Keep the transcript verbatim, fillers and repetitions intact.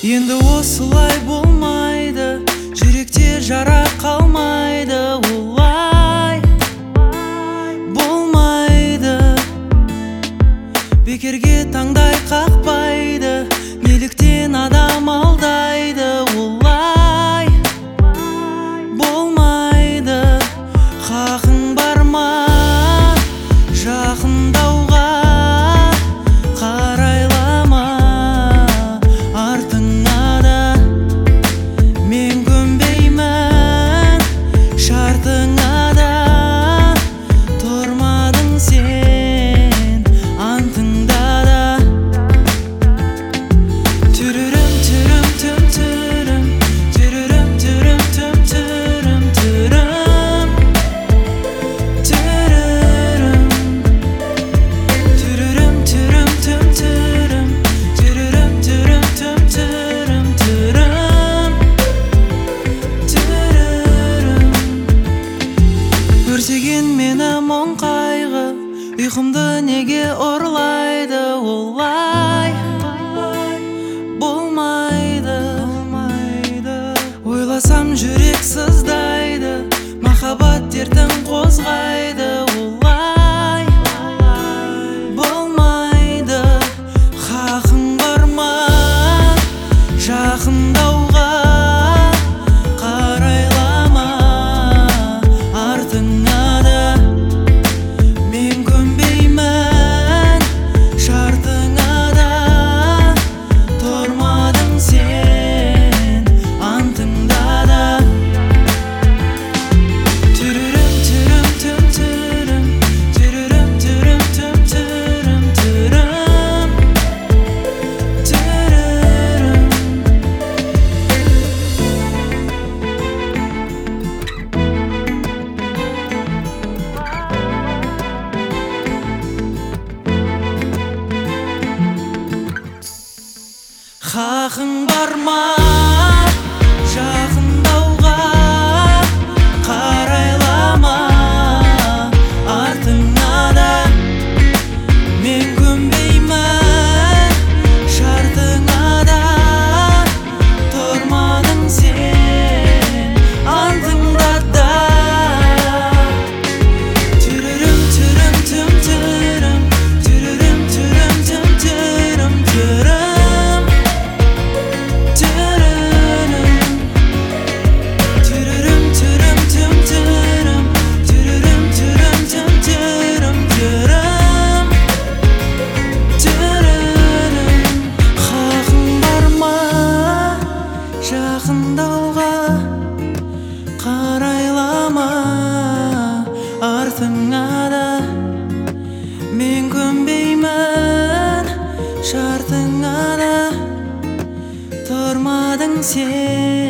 Енді осылай болмайды, жүректе жара қалмайды. Олай болмайды, бекерге таңдай қақпайды. Неліктен адам алдайды? Олай болмайды. Хақың бар ма жақындауға? Қарайлама артыңа да, мен көнбеймін шартыңа да. Тұрмадың сен антыңда да. Түрірім түрім түм түрім, түрірім түрім түм түрім, түрім түрірім. Түрірім түрім түм түрім, түрірім түрім түм түрім, түрім түрірім. Өртеген мені мұң қайғы, ұйқымды неге ұрлайды? Олай болмайды. Ойласам жүрек сыздайды, махаббат дертін қозғайды. Олай болмайды. Хақың бар ма жақындауға? Қарайлама артыңа да, мен көнбеймін шартыңа да. Тұрмадың сен антыңда да. Түрірім түрім түм түрім, түрірім түрім түм түрім, түрім түрірім. Хақың бар ма жақындауға? Қарайлама артыңа да, мен көнбеймін шартыңа да. Тұрмадың сен антыңда да. Түрірім түрім түм түрім, түрірім түрім түм түрім, түрім жақындауға? Қарайлама артыңа да, мен көнбеймін шартыңа да. Тұрмадың сен